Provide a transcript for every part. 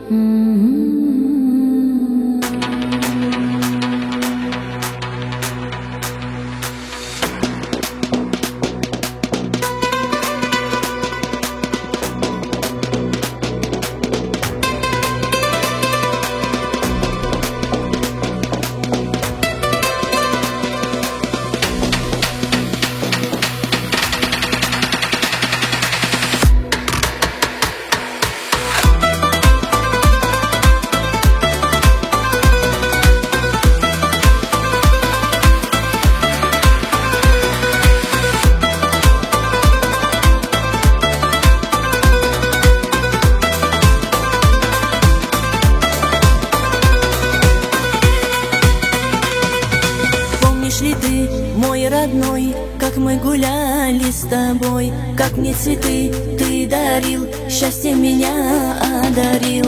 Помнишь ли ты, мой родной, как мы гуляли с тобой, как мне цветы ты дарил, счастье меня одарил.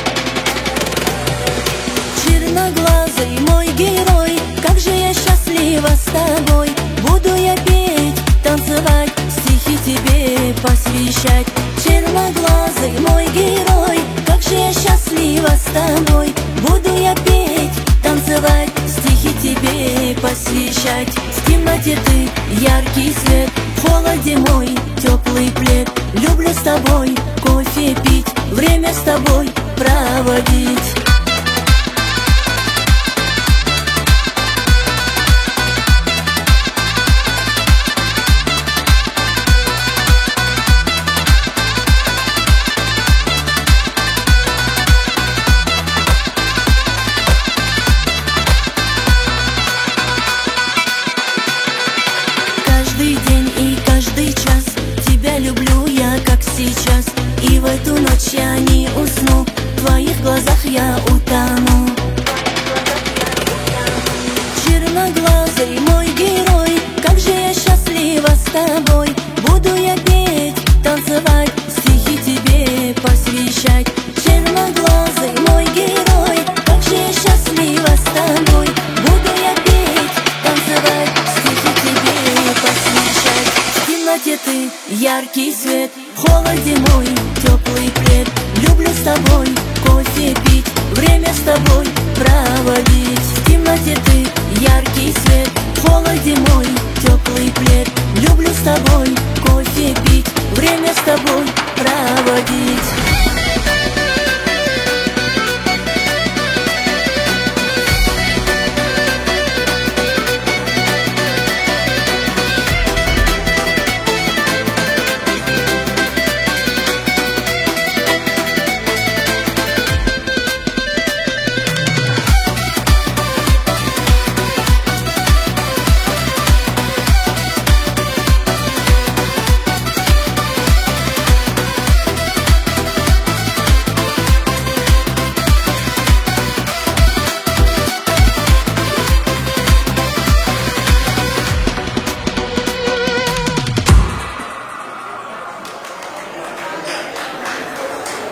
Черноглазый мой герой, как же я счастлива с тобой, буду я петь, танцевать, стихи тебе посвящать. Черноглазый мой герой, как же я счастлива с тобой, буду я петь, танцевать, стихи тебе посвящать. В темноте ты яркий свет, в холоде мой теплый плед. Люблю с тобой кофе пить, время с тобой проводить. Каждый день и каждый час тебя люблю я, как сейчас. И в эту ночь я не усну, в твоих глазах я утону. Черноглазый мой герой, как же я счастлива с тобой, буду я петь, танцевать, стихи тебе посвящать. Черноглазый мой герой, как же я счастлива с тобой, буду я петь, танцевать, стихи тебе посвящать. В темноте ты яркий свет, в холоде мой теплый плед. Люблю с тобой кофе пить, время с тобой проводить. В темноте ты яркий свет, в холоде мой теплый плед. Люблю с тобой кофе пить, время с тобой проводить.